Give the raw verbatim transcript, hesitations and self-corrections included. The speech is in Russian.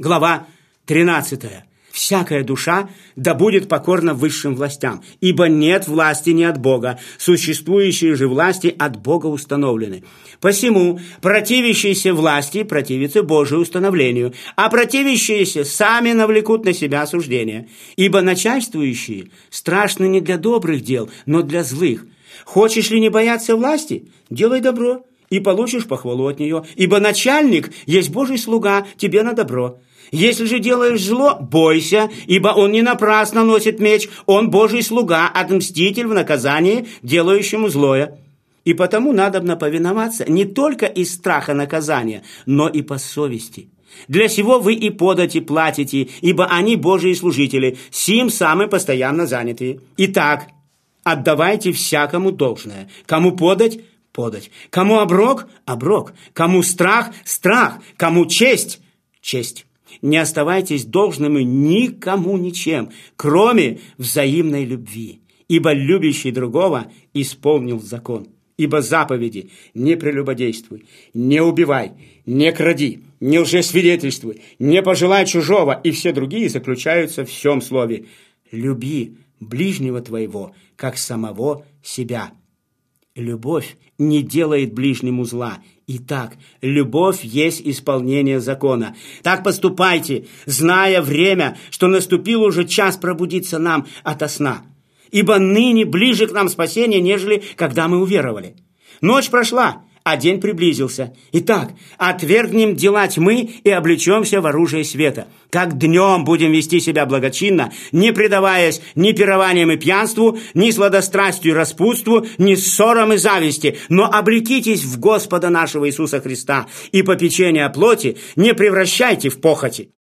Глава тринадцатая. «Всякая душа да будет покорна высшим властям, ибо нет власти не от Бога, существующие же власти от Бога установлены. Посему противящиеся власти противятся Божию установлению, а противящиеся сами навлекут на себя осуждение. Ибо начальствующие страшны не для добрых дел, но для злых. Хочешь ли не бояться власти? Делай добро, и получишь похвалу от нее, ибо начальник есть Божий слуга тебе на добро. Если же делаешь зло, бойся, ибо он не напрасно носит меч, он Божий слуга, отмститель в наказании, делающему злое. И потому надобно повиноваться не только из страха наказания, но и по совести. Для сего вы и подати платите, ибо они Божьи служители, сим самы постоянно занятые. Итак, отдавайте всякому должное, кому подать – подать, кому оброк – оброк, кому страх – страх, кому честь – честь. Не оставайтесь должными никому ничем, кроме взаимной любви, ибо любящий другого исполнил закон. Ибо заповеди: не прелюбодействуй, не убивай, не кради, не лжесвидетельствуй, не пожелай чужого, и все другие заключаются в сем слове: люби ближнего твоего, как самого себя. Любовь не делает ближнему зла. Итак, любовь есть исполнение закона. Так поступайте, зная время, что наступил уже час пробудиться нам ото сна. Ибо ныне ближе к нам спасение, нежели когда мы уверовали. Ночь прошла, а день приблизился. Итак, отвергнем дела тьмы и облечемся в оружие света. Как днем будем вести себя благочинно, не предаваясь ни пированиям и пьянству, ни сладострастию и распутству, ни ссорам и зависти, но облекитесь в Господа нашего Иисуса Христа, и попечение о плоти не превращайте в похоти.